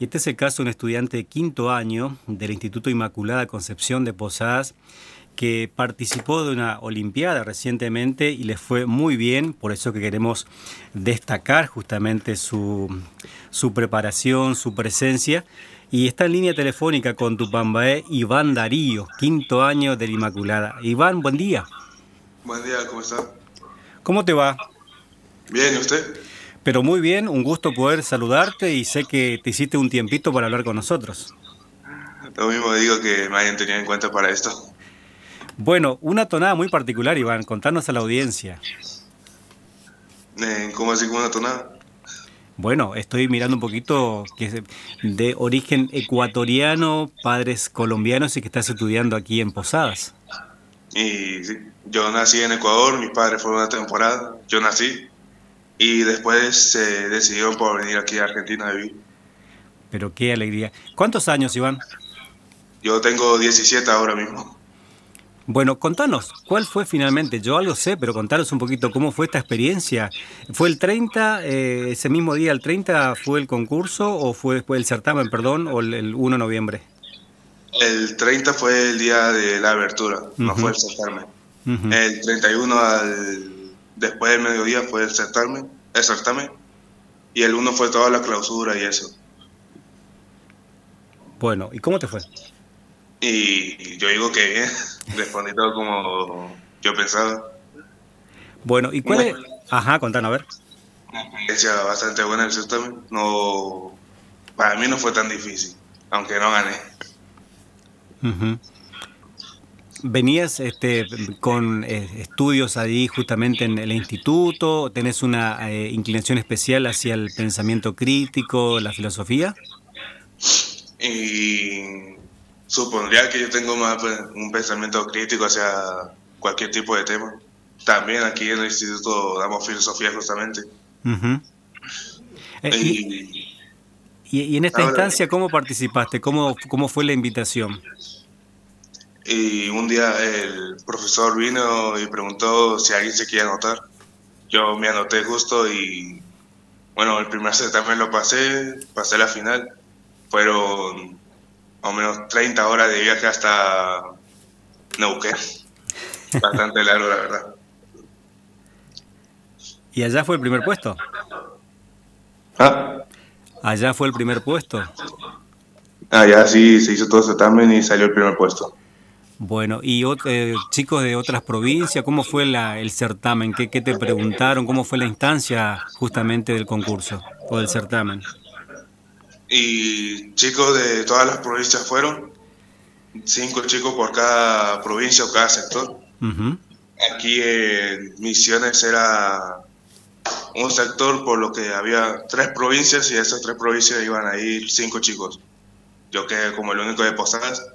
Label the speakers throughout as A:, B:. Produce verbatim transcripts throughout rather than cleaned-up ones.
A: Y este es el caso de un estudiante de quinto año del Instituto Inmaculada Concepción de Posadas que participó de una olimpiada recientemente y le fue muy bien, por eso que queremos destacar justamente su, su preparación, su presencia. Y está en línea telefónica con Tupambaé Iván Darío, quinto año del Inmaculada. Iván, buen día.
B: Buen día, ¿cómo está?
A: ¿Cómo te va?
B: Bien, ¿y usted?
A: Pero muy bien, un gusto poder saludarte y sé que te hiciste un tiempito para hablar con nosotros.
B: Lo mismo digo que me hayan tenido en cuenta para esto.
A: Bueno, una tonada muy particular, Iván, contanos a la audiencia.
B: Eh, ¿Cómo así como una tonada?
A: Bueno, estoy mirando un poquito que es de origen ecuatoriano, padres colombianos y que estás estudiando aquí en Posadas.
B: Y sí, yo nací en Ecuador, mis padres fueron una temporada, yo nací y después se decidieron por venir aquí a Argentina a vivir.
A: Pero qué alegría. ¿Cuántos años, Iván?
B: Yo tengo diecisiete ahora mismo.
A: Bueno, contanos, ¿cuál fue finalmente? Yo algo sé, pero contanos un poquito cómo fue esta experiencia. ¿Fue el treinta, eh, ese mismo día, el treinta, fue el concurso o fue después el certamen, perdón, o el, el primero de noviembre?
B: El treinta fue el día de la abertura, uh-huh. No fue el certamen. Uh-huh. El treinta y uno, al, después del mediodía, fue el certamen, el certamen, y el uno fue toda la clausura y eso.
A: Bueno, ¿y cómo te fue?
B: Y yo digo que bien, respondí todo como yo pensaba.
A: Bueno, ¿y cuál es? Ajá, contanos, a ver.
B: Una experiencia bastante buena el certamen. No, para mí no fue tan difícil, aunque no gané.
A: Uh-huh. ¿Venías este, con eh, estudios ahí justamente en el instituto? ¿Tenés una eh, inclinación especial hacia el pensamiento crítico, la filosofía?
B: Y supondría que yo tengo más pues, un pensamiento crítico hacia cualquier tipo de tema. También aquí en el instituto damos filosofía justamente.
A: Uh-huh. Eh, y, y, y en esta ahora, instancia, ¿cómo participaste? ¿Cómo, cómo fue la invitación?
B: Y un día el profesor vino y preguntó si alguien se quería anotar. Yo me anoté justo y, bueno, el primer certamen lo pasé, pasé la final. Fueron más o menos treinta horas de viaje hasta Neuquén. Bastante largo, la verdad.
A: ¿Y allá fue el primer puesto?
B: ¿Ah?
A: ¿Allá fue el primer puesto?
B: Allá sí se hizo todo el certamen y salió el primer puesto.
A: Bueno, y eh, chicos de otras provincias, ¿cómo fue la, el certamen? ¿Qué, ¿Qué te preguntaron? ¿Cómo fue la instancia justamente del concurso o del certamen?
B: Y chicos de todas las provincias fueron, cinco chicos por cada provincia o cada sector.
A: Uh-huh.
B: Aquí en Misiones era un sector por lo que había tres provincias y de esas tres provincias iban a ir cinco chicos. Yo quedé como el único de Posadas.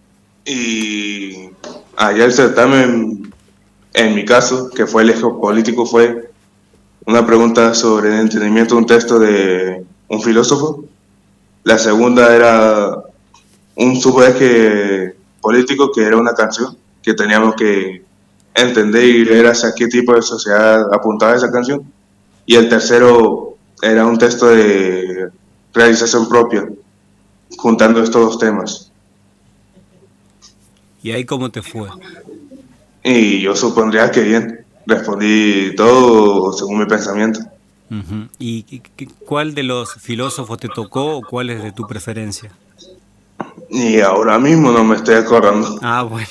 B: Y allá el certamen, en mi caso, que fue el eje político, fue una pregunta sobre el entendimiento de un texto de un filósofo. La segunda era un subeje político que era una canción que teníamos que entender y ver hacia qué tipo de sociedad apuntaba esa canción. Y el tercero era un texto de realización propia, juntando estos dos temas.
A: ¿Y ahí cómo te fue?
B: Y yo supondría que bien, respondí todo según mi pensamiento.
A: Uh-huh. ¿Y cuál de los filósofos te tocó o cuál es de tu preferencia?
B: Y ahora mismo no me estoy acordando.
A: Ah, bueno.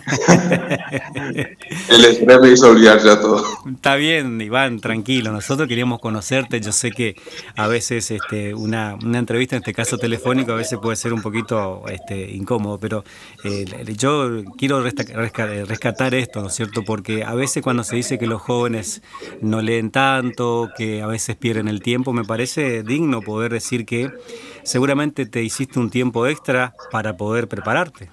B: El estrés me hizo olvidar ya todo.
A: Está bien, Iván, tranquilo. Nosotros queríamos conocerte. Yo sé que a veces este, una, una entrevista, en este caso telefónico, a veces puede ser un poquito este, incómodo, pero eh, yo quiero rescatar esto, ¿no es cierto? Porque a veces cuando se dice que los jóvenes no leen tanto, que a veces pierden el tiempo, me parece digno poder decir que seguramente te hiciste un tiempo extra para poder prepararte.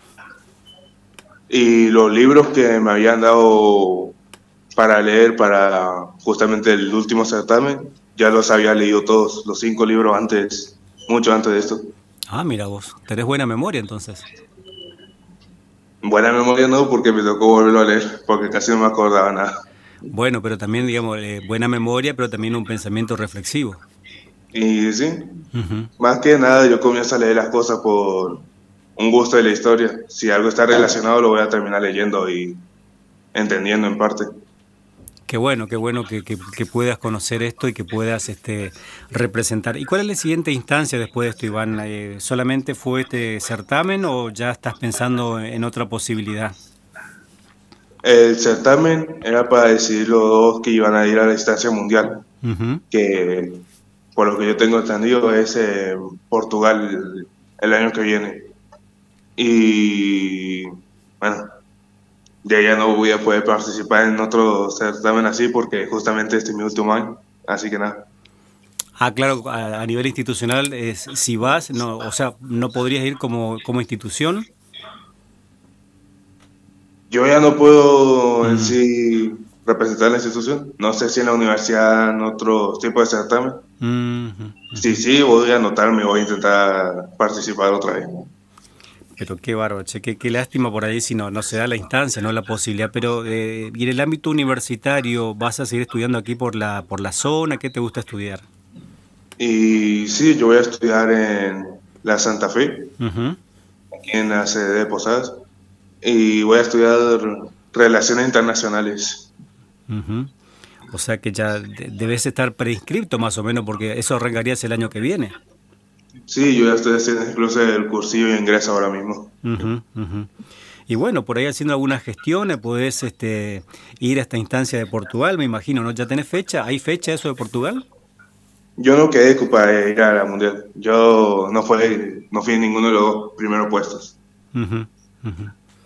B: Y los libros que me habían dado para leer para justamente el último certamen, ya los había leído todos, los cinco libros antes, mucho antes de esto.
A: Ah, mira vos, tenés buena memoria entonces.
B: Buena memoria no, porque me tocó volverlo a leer, porque casi no me acordaba nada.
A: Bueno, pero también, digamos, eh, buena memoria, pero también un pensamiento reflexivo.
B: Y sí,
A: Ujú.
B: más que nada yo comienzo a leer las cosas por un gusto de la historia. Si algo está relacionado lo voy a terminar leyendo y entendiendo en parte.
A: Qué bueno, qué bueno que, que- que puedas conocer esto y que puedas este, representar. ¿Y cuál es la siguiente instancia después de esto, Iván? Eh, ¿solamente fue este certamen o ya estás pensando en otra posibilidad?
B: El certamen era para decidir los dos que iban a ir a la instancia mundial,
A: Ujú.
B: que por lo que yo tengo entendido es eh, Portugal el año que viene. Y bueno, de allá no voy a poder participar en otro certamen así porque justamente este es mi último año. Así que nada.
A: Ah, claro, a, a nivel institucional, es, si vas, no, o sea, no podrías ir como, como institución.
B: Yo ya no puedo en
A: Mm,
B: sí representar la institución. No sé si en la universidad en otro tipo de certamen.
A: mm, ujú,
B: Sí,
A: ujú.
B: sí, voy a anotarme, voy a intentar participar otra vez.
A: Pero qué bárbaro, che, qué, qué lástima por ahí si no, no se da la instancia, no la posibilidad. Pero eh, y en el ámbito universitario, ¿vas a seguir estudiando aquí por la, por la zona? ¿Qué te gusta estudiar?
B: Y sí, yo voy a estudiar en la Santa Fe,
A: Ujú,
B: aquí en la sede de Posadas, y voy a estudiar Relaciones Internacionales.
A: ujú. O sea que ya de- debes estar preinscripto más o menos, porque eso arrancarías el año que viene.
B: Sí, yo ya estoy haciendo incluso el cursillo de ingreso ahora mismo.
A: Ujú, ujú. Y bueno, por ahí haciendo algunas gestiones podés este, ir a esta instancia de Portugal, me imagino, ¿no? ¿Ya tenés fecha? ¿Hay fecha eso de Portugal?
B: Yo no quedé para ir a la mundial. Yo no fui, no fui en ninguno de los dos primeros puestos.
A: Ujú, ujú.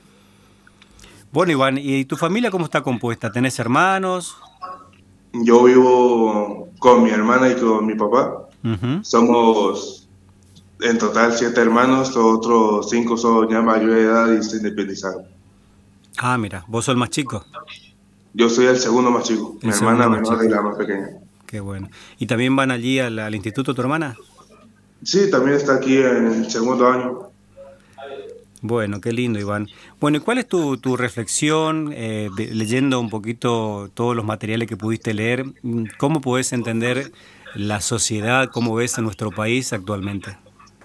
A: Bueno, Iván, ¿y tu familia cómo está compuesta? ¿Tenés hermanos?
B: Yo vivo con mi hermana y con mi papá.
A: Ujú.
B: Somos en total siete hermanos, los otros cinco son ya mayor de edad y se independizaron.
A: Ah, mira, vos sos el más chico,
B: Yo soy el segundo más chico, mi
A: el
B: hermana
A: segundo más
B: menor y
A: chico.
B: la más pequeña.
A: Qué bueno. ¿Y también van allí al, al instituto tu hermana?
B: Sí, también está aquí en el segundo año.
A: Bueno, qué lindo, Iván. Bueno, ¿y cuál es tu, tu reflexión, eh, de- leyendo un poquito todos los materiales que pudiste leer? mm, ¿Cómo podés entender la sociedad, cómo ves a nuestro país actualmente?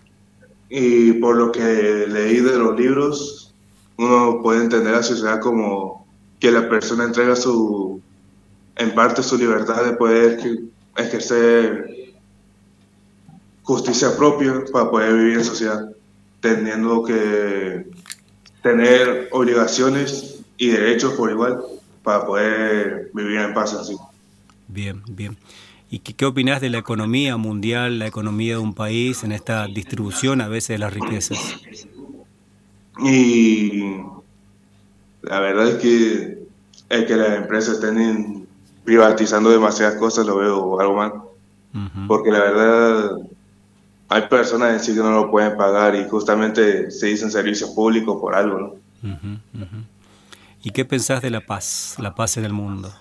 B: Y por lo que leí de los libros, uno puede entender la sociedad como que la persona entrega su, en parte su libertad de poder ejercer justicia propia para poder vivir en sociedad, teniendo que tener obligaciones y derechos por igual para poder vivir en paz así.
A: Bien, bien. ¿Y qué, qué opinás de la economía mundial, la economía de un país en esta distribución a veces de las riquezas?
B: Y la verdad es que el que las empresas estén privatizando demasiadas cosas lo veo algo mal,
A: Ujú,
B: porque la verdad hay personas en sí que no lo pueden pagar y justamente se dicen servicios públicos por algo, ¿no?
A: ujú, ujú. ¿Y qué pensás de la paz, la paz en el mundo?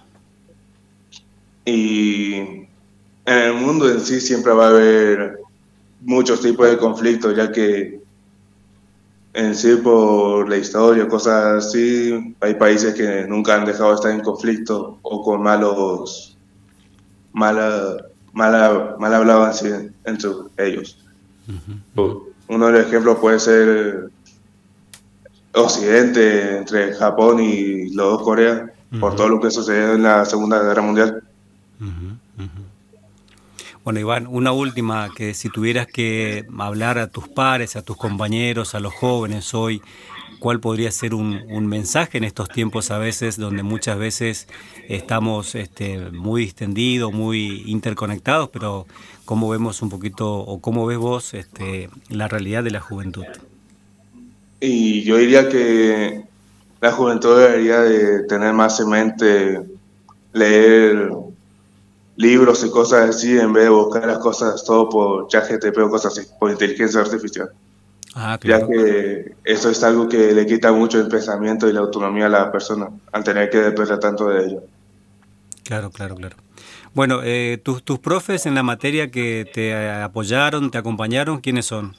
B: Y en el mundo en sí siempre va a haber muchos tipos de conflictos, ya que en sí por la historia, cosas así, hay países que nunca han dejado de estar en conflicto o con malos, mala, mala, mal hablado así entre ellos.
A: Ujú, ujú,
B: Uno de los ejemplos puede ser Occidente, entre Japón y los dos Coreas, por
A: ujú,
B: todo lo que sucedió en la Segunda Guerra Mundial.
A: ujú, ujú. Bueno, Iván, una última, que si tuvieras que hablar a tus pares, a tus compañeros, a los jóvenes hoy, ¿cuál podría ser un, un mensaje en estos tiempos a veces donde muchas veces estamos este, muy distendidos, muy interconectados, pero cómo vemos un poquito o cómo ves vos este, la realidad de la juventud?
B: Y yo diría que la juventud debería de tener más en mente leer libros y cosas así en vez de buscar las cosas todo por ChatGPT o cosas así, por inteligencia artificial,
A: Ah,
B: ya
A: claro,
B: que eso es algo que le quita mucho el pensamiento y la autonomía a la persona al tener que depender tanto de ello.
A: claro, claro, claro. Bueno, eh, tus, tus profes en la materia que te eh, apoyaron, te acompañaron, ¿quiénes son?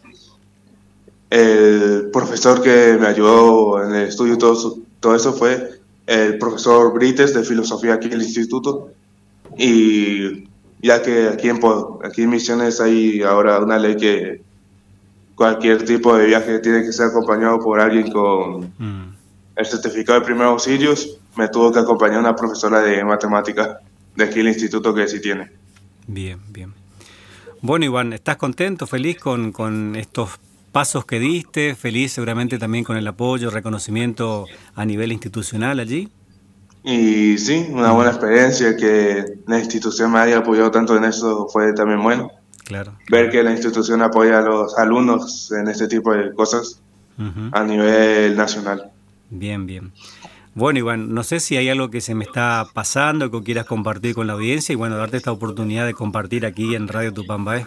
B: El profesor que me ayudó en el estudio y todo, su- todo eso fue el profesor Brites de filosofía aquí en el instituto y ya que aquí en, aquí en Misiones hay ahora una ley que cualquier tipo de viaje tiene que ser acompañado por alguien con mm. el certificado de primeros auxilios. Me tuvo que acompañar una profesora de matemática de aquí el instituto que sí tiene.
A: Bien, bien. Bueno, Iván, ¿estás contento, feliz con, con estos pasos que diste? ¿Feliz seguramente también con el apoyo, reconocimiento a nivel institucional allí?
B: Y sí, una buena experiencia, que la institución me haya apoyado tanto en eso fue también bueno.
A: Claro.
B: Ver que la institución apoya a los alumnos en este tipo de cosas uh-huh. a nivel nacional.
A: Bien, bien. Bueno, Iván, no sé si hay algo que se me está pasando, que quieras compartir con la audiencia y bueno, darte esta oportunidad de compartir aquí en Radio Tupambaé.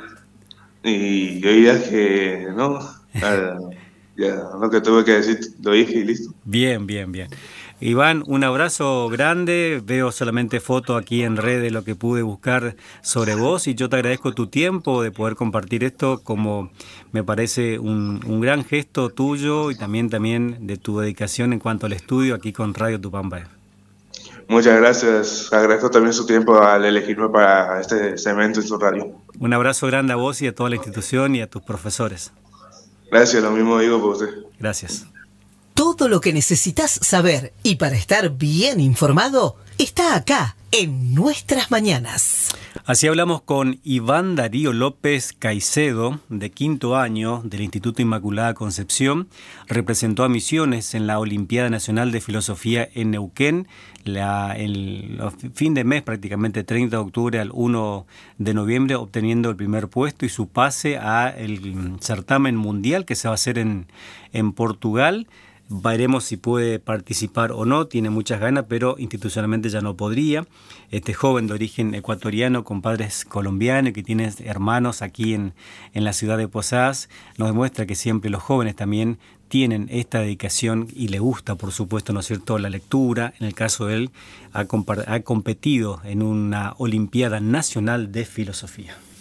B: Y yo diría que no, ya lo que tuve que decir lo dije y listo.
A: Bien, bien, bien. Iván, un abrazo grande, veo solamente fotos aquí en red de lo que pude buscar sobre vos y yo te agradezco tu tiempo de poder compartir esto, como me parece un, un gran gesto tuyo y también, también de tu dedicación en cuanto al estudio aquí con Radio Tupambaé.
B: Muchas gracias, agradezco también su tiempo al elegirme para este segmento en su radio.
A: Un abrazo grande a vos y a toda la institución y a tus profesores.
B: Gracias, lo mismo digo por usted.
A: Gracias.
C: Todo lo que necesitas saber y para estar bien informado está acá en Nuestras Mañanas.
A: Así hablamos con Iván Darío López Caicedo, de quinto año del Instituto Inmaculada Concepción. Representó a Misiones en la Olimpiada Nacional de Filosofía en Neuquén, la, el, el fin de mes, prácticamente treinta de octubre al primero de noviembre, obteniendo el primer puesto y su pase al certamen mundial que se va a hacer en, en Portugal. Veremos si puede participar o no, tiene muchas ganas, pero institucionalmente ya no podría. Este joven de origen ecuatoriano con padres colombianos que tiene hermanos aquí en, en la ciudad de Posadas, nos demuestra que siempre los jóvenes también tienen esta dedicación y le gusta, por supuesto, ¿no es cierto?, la lectura. En el caso de él, ha, compa- ha competido en una Olimpiada Nacional de Filosofía.